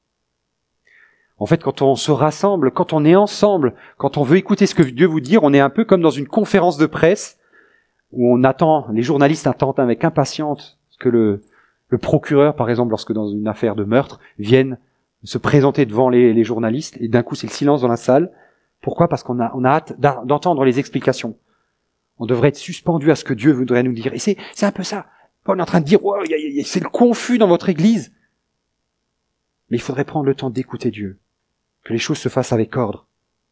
En fait, quand on se rassemble, quand on est ensemble, quand on veut écouter ce que Dieu vous dit, on est un peu comme dans une conférence de presse, où on attend, les journalistes attendent avec impatience que le procureur, par exemple, lorsque dans une affaire de meurtre, vienne se présenter devant les journalistes, et d'un coup c'est le silence dans la salle. Pourquoi ? Parce qu'on a hâte d'entendre les explications. On devrait être suspendu à ce que Dieu voudrait nous dire. Et c'est un peu ça. Paul est en train de dire, oh, c'est le confus dans votre église. Mais il faudrait prendre le temps d'écouter Dieu. Que les choses se fassent avec ordre.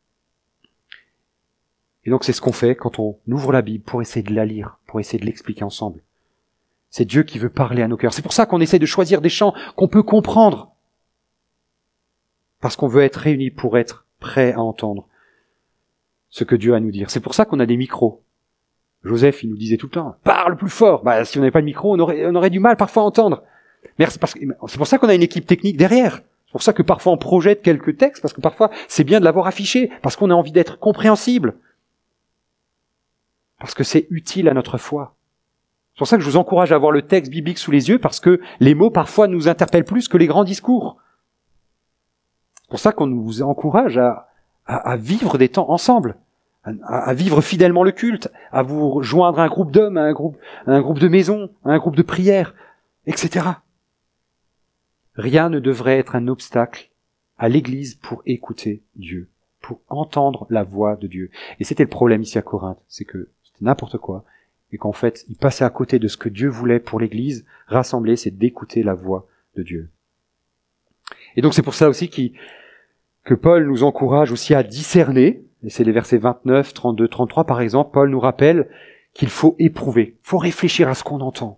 Et donc c'est ce qu'on fait quand on ouvre la Bible pour essayer de la lire, pour essayer de l'expliquer ensemble. C'est Dieu qui veut parler à nos cœurs. C'est pour ça qu'on essaie de choisir des chants qu'on peut comprendre. Parce qu'on veut être réunis pour être prêts à entendre ce que Dieu a à nous dire. C'est pour ça qu'on a des micros. Joseph, il nous disait tout le temps, parle plus fort. Si on n'avait pas de micro, on aurait du mal parfois à entendre. Mais c'est pour ça qu'on a une équipe technique derrière. C'est pour ça que parfois on projette quelques textes, parce que parfois c'est bien de l'avoir affiché, parce qu'on a envie d'être compréhensible. Parce que c'est utile à notre foi. C'est pour ça que je vous encourage à avoir le texte biblique sous les yeux, parce que les mots parfois nous interpellent plus que les grands discours. C'est pour ça qu'on vous encourage à vivre des temps ensemble. À vivre fidèlement le culte, à vous joindre à un groupe d'hommes, à un groupe de maison, à un groupe de prière, etc. Rien ne devrait être un obstacle à l'Église pour écouter Dieu, pour entendre la voix de Dieu. Et c'était le problème ici à Corinthe, c'est que c'était n'importe quoi, et qu'en fait, ils passaient à côté de ce que Dieu voulait pour l'Église rassemblée, c'est d'écouter la voix de Dieu. Et donc c'est pour ça aussi que Paul nous encourage aussi à discerner. Et c'est les versets 29, 32, 33 par exemple, Paul nous rappelle qu'il faut éprouver, il faut réfléchir à ce qu'on entend.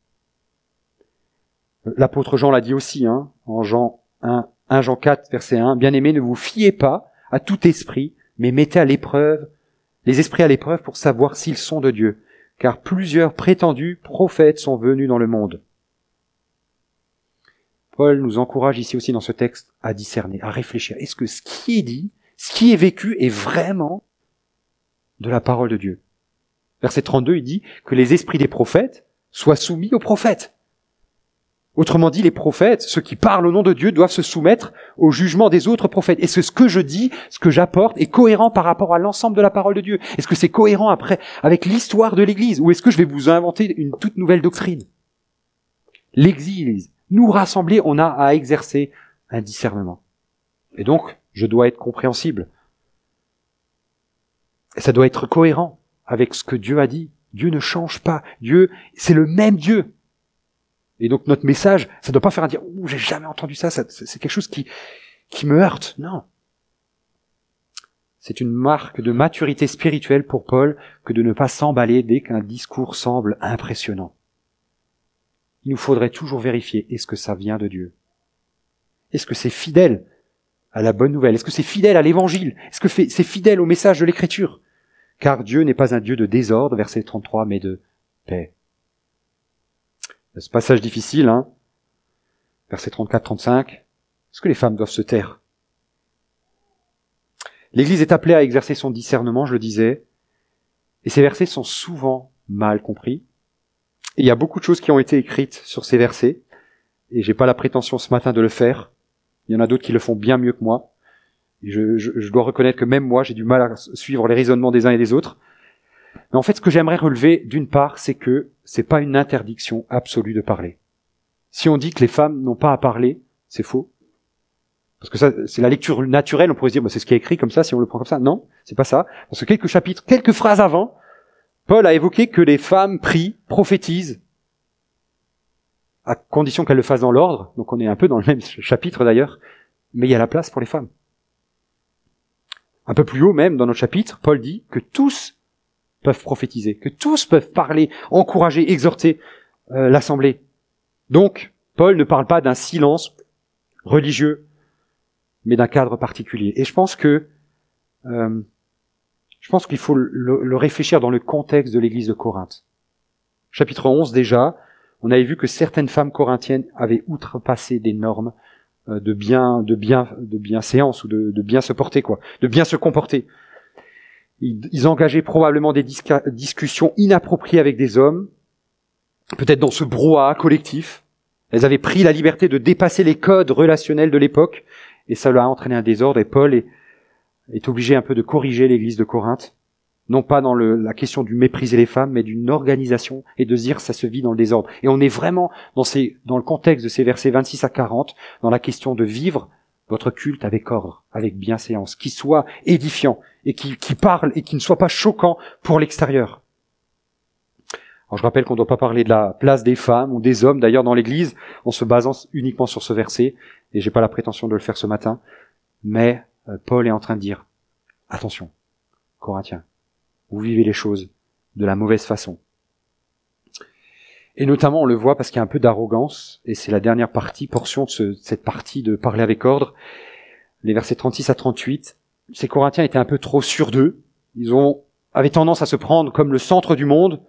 L'apôtre Jean l'a dit aussi, en Jean 1 Jean 4, verset 1, « Bien-aimés, ne vous fiez pas à tout esprit, mais mettez à l'épreuve, les esprits à l'épreuve pour savoir s'ils sont de Dieu, car plusieurs prétendus prophètes sont venus dans le monde. » Paul nous encourage ici aussi dans ce texte à discerner, à réfléchir. Est-ce que ce qui est dit, ce qui est vécu est vraiment de la parole de Dieu? Verset 32, il dit que les esprits des prophètes soient soumis aux prophètes. Autrement dit, les prophètes, ceux qui parlent au nom de Dieu, doivent se soumettre au jugement des autres prophètes. Est-ce que ce que je dis, ce que j'apporte, est cohérent par rapport à l'ensemble de la parole de Dieu? Est-ce que c'est cohérent après avec l'histoire de l'Église? Ou est-ce que je vais vous inventer une toute nouvelle doctrine? L'Église, nous rassembler, on a à exercer un discernement. Et donc, je dois être compréhensible. Et ça doit être cohérent avec ce que Dieu a dit. Dieu ne change pas. Dieu, c'est le même Dieu. Et donc notre message, ça ne doit pas faire un dire « Ouh, j'ai jamais entendu ça, c'est quelque chose qui me heurte. » Non. C'est une marque de maturité spirituelle pour Paul que de ne pas s'emballer dès qu'un discours semble impressionnant. Il nous faudrait toujours vérifier, est-ce que ça vient de Dieu? Est-ce que c'est fidèle à la bonne nouvelle? Est-ce que c'est fidèle à l'évangile? Est-ce que c'est fidèle au message de l'Écriture? Car Dieu n'est pas un Dieu de désordre, verset 33, mais de paix. Ce passage difficile, verset 34-35, Est-ce que les femmes doivent se taire? L'Église est appelée à exercer son discernement, je le disais, et ces versets sont souvent mal compris. Et il y a beaucoup de choses qui ont été écrites sur ces versets, et j'ai pas la prétention ce matin de le faire. Il y en a d'autres qui le font bien mieux que moi. Et je dois reconnaître que même moi, j'ai du mal à suivre les raisonnements des uns et des autres. Mais en fait, ce que j'aimerais relever, d'une part, c'est que c'est pas une interdiction absolue de parler. Si on dit que les femmes n'ont pas à parler, c'est faux. Parce que ça, c'est la lecture naturelle, on pourrait se dire, bah, c'est ce qui est écrit comme ça, si on le prend comme ça. Non, c'est pas ça. Parce que quelques chapitres, quelques phrases avant, Paul a évoqué que les femmes prient, prophétisent, à condition qu'elles le fassent dans l'ordre. Donc on est un peu dans le même chapitre d'ailleurs, mais il y a la place pour les femmes. Un peu plus haut même, dans notre chapitre, Paul dit que tous peuvent prophétiser, que tous peuvent parler, encourager, exhorter l'assemblée. Donc, Paul ne parle pas d'un silence religieux, mais d'un cadre particulier. Et je pense qu'il faut le réfléchir dans le contexte de l'église de Corinthe. Chapitre 11 déjà, on avait vu que certaines femmes corinthiennes avaient outrepassé des normes de bienséance ou de bien se porter, de bien se comporter. Ils engageaient probablement des discussions inappropriées avec des hommes, peut-être dans ce brouhaha collectif. Elles avaient pris la liberté de dépasser les codes relationnels de l'époque, et ça leur a entraîné un désordre, et Paul est obligé un peu de corriger l'église de Corinthe, non pas dans la question du mépriser les femmes, mais d'une organisation, et de dire ça se vit dans le désordre. Et on est vraiment dans le contexte de ces versets 26 à 40, dans la question de vivre votre culte avec ordre, avec bienséance, qui soit édifiant, et qui parle, et qui ne soit pas choquant pour l'extérieur. Alors je rappelle qu'on ne doit pas parler de la place des femmes ou des hommes, d'ailleurs, dans l'église, en se basant uniquement sur ce verset, et j'ai pas la prétention de le faire ce matin, mais Paul est en train de dire, attention, Corinthiens, vous vivez les choses de la mauvaise façon. Et notamment, on le voit parce qu'il y a un peu d'arrogance, et c'est la dernière portion de cette partie de parler avec ordre, les versets 36 à 38. Ces Corinthiens étaient un peu trop sûrs d'eux, avaient tendance à se prendre comme le centre du monde.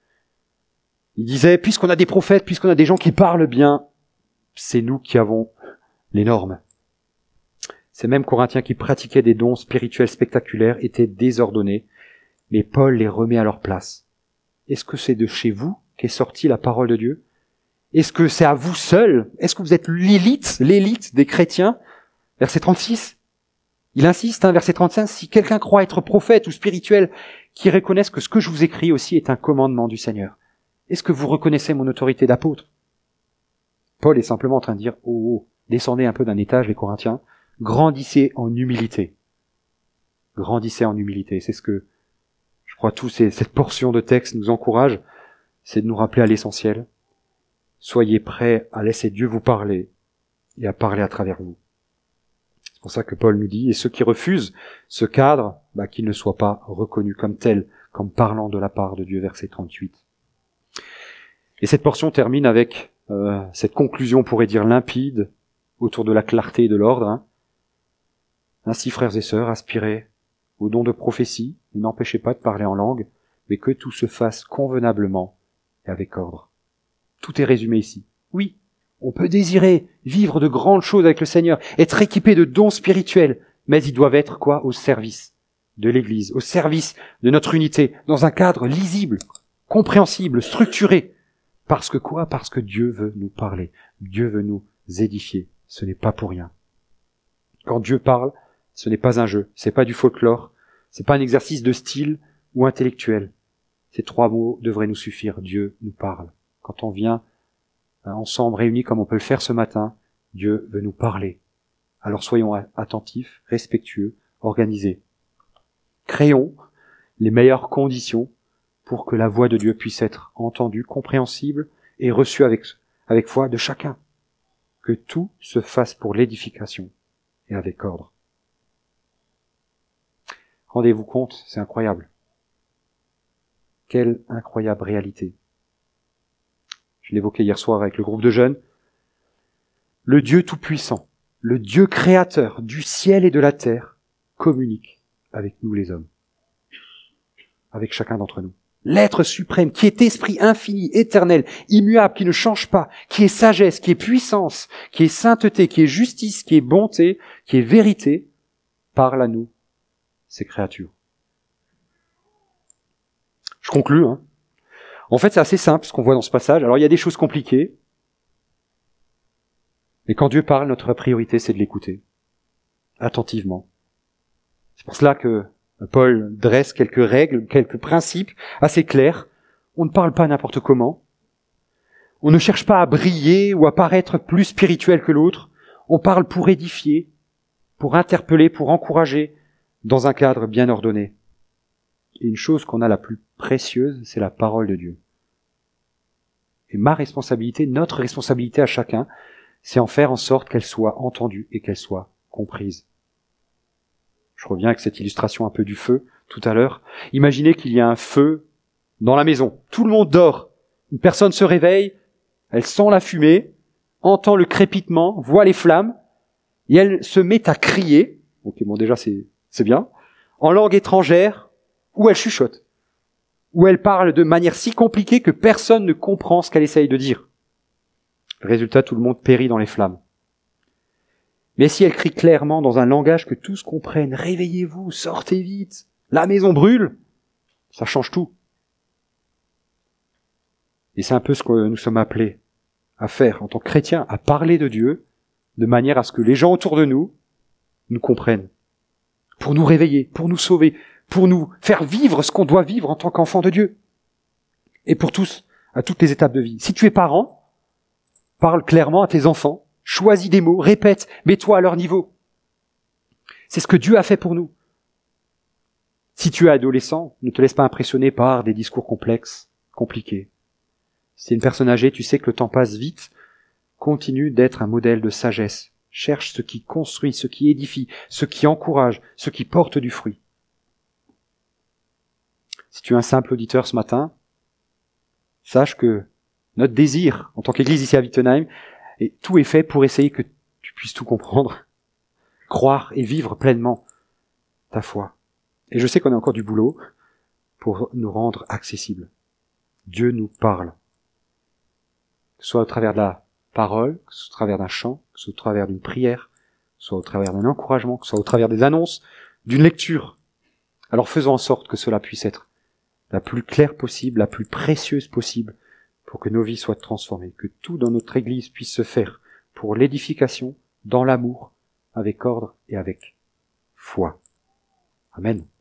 Ils disaient, puisqu'on a des prophètes, puisqu'on a des gens qui parlent bien, c'est nous qui avons les normes. Ces mêmes Corinthiens qui pratiquaient des dons spirituels spectaculaires étaient désordonnés, mais Paul les remet à leur place. Est-ce que c'est de chez vous qu'est sortie la parole de Dieu? Est-ce que c'est à vous seul? Est-ce que vous êtes l'élite des chrétiens? Verset 36. Il insiste, verset 35, si quelqu'un croit être prophète ou spirituel, qui reconnaisse que ce que je vous écris aussi est un commandement du Seigneur. Est-ce que vous reconnaissez mon autorité d'apôtre? Paul est simplement en train de dire, descendez un peu d'un étage, les Corinthiens, grandissez en humilité. Grandissez en humilité. C'est ce que, je crois, cette portion de texte nous encourage, c'est de nous rappeler à l'essentiel. Soyez prêts à laisser Dieu vous parler et à parler à travers vous. C'est pour ça que Paul nous dit, et ceux qui refusent ce cadre, qu'ils ne soient pas reconnus comme tels, comme parlant de la part de Dieu, verset 38. Et cette portion termine avec cette conclusion, on pourrait dire limpide, autour de la clarté et de l'ordre. Ainsi, frères et sœurs, aspirez au don de prophétie, et n'empêchez pas de parler en langue, mais que tout se fasse convenablement et avec ordre. Tout est résumé ici. Oui, on peut désirer vivre de grandes choses avec le Seigneur, être équipé de dons spirituels, mais ils doivent être au service de l'Église, au service de notre unité, dans un cadre lisible, compréhensible, structuré. Parce que Dieu veut nous parler, Dieu veut nous édifier. Ce n'est pas pour rien. Quand Dieu parle, ce n'est pas un jeu, c'est pas du folklore, c'est pas un exercice de style ou intellectuel. Ces 3 mots devraient nous suffire. Dieu nous parle. Quand on vient ensemble, réunis comme on peut le faire ce matin, Dieu veut nous parler. Alors soyons attentifs, respectueux, organisés. Créons les meilleures conditions pour que la voix de Dieu puisse être entendue, compréhensible et reçue avec foi de chacun. Que tout se fasse pour l'édification et avec ordre. Rendez-vous compte, c'est incroyable. Quelle incroyable réalité. Je l'évoquais hier soir avec le groupe de jeunes. Le Dieu Tout-Puissant, le Dieu créateur du ciel et de la terre, communique avec nous les hommes, avec chacun d'entre nous. l'être suprême, qui est esprit infini, éternel, immuable, qui ne change pas, qui est sagesse, qui est puissance, qui est sainteté, qui est justice, qui est bonté, qui est vérité, parle à nous, ces créatures. Je conclus. En fait, c'est assez simple ce qu'on voit dans ce passage. Alors, il y a des choses compliquées, mais quand Dieu parle, notre priorité, c'est de l'écouter attentivement. C'est pour cela que Paul dresse quelques règles, quelques principes assez clairs. On ne parle pas n'importe comment. On ne cherche pas à briller ou à paraître plus spirituel que l'autre. On parle pour édifier, pour interpeller, pour encourager, dans un cadre bien ordonné. Et une chose qu'on a la plus précieuse, c'est la parole de Dieu. Et ma responsabilité, notre responsabilité à chacun, c'est en faire en sorte qu'elle soit entendue et qu'elle soit comprise. Je reviens avec cette illustration un peu du feu tout à l'heure. Imaginez qu'il y a un feu dans la maison. Tout le monde dort. Une personne se réveille, elle sent la fumée, entend le crépitement, voit les flammes, et elle se met à crier. Ok, bon déjà c'est bien. En langue étrangère, ou elle chuchote, ou elle parle de manière si compliquée que personne ne comprend ce qu'elle essaye de dire. Résultat, tout le monde périt dans les flammes. Mais si elle crie clairement dans un langage que tous comprennent, « Réveillez-vous, sortez vite, la maison brûle !» ça change tout. Et c'est un peu ce que nous sommes appelés à faire en tant que chrétiens, à parler de Dieu de manière à ce que les gens autour de nous nous comprennent, pour nous réveiller, pour nous sauver, pour nous faire vivre ce qu'on doit vivre en tant qu'enfant de Dieu. Et pour tous, à toutes les étapes de vie. Si tu es parent, parle clairement à tes enfants, choisis des mots, répète, mets-toi à leur niveau. C'est ce que Dieu a fait pour nous. Si tu es adolescent, ne te laisse pas impressionner par des discours complexes, compliqués. Si tu es une personne âgée, tu sais que le temps passe vite. Continue d'être un modèle de sagesse. Cherche ce qui construit, ce qui édifie, ce qui encourage, ce qui porte du fruit. Si tu es un simple auditeur ce matin, sache que notre désir, en tant qu'Église ici à Wittenheim, et tout est fait pour essayer que tu puisses tout comprendre, croire et vivre pleinement ta foi. Et je sais qu'on a encore du boulot pour nous rendre accessibles. Dieu nous parle. Que ce soit au travers de la parole, que ce soit au travers d'un chant, que ce soit au travers d'une prière, que ce soit au travers d'un encouragement, que ce soit au travers des annonces, d'une lecture. Alors faisons en sorte que cela puisse être la plus claire possible, la plus précieuse possible, pour que nos vies soient transformées, que tout dans notre Église puisse se faire pour l'édification, dans l'amour, avec ordre et avec foi. Amen.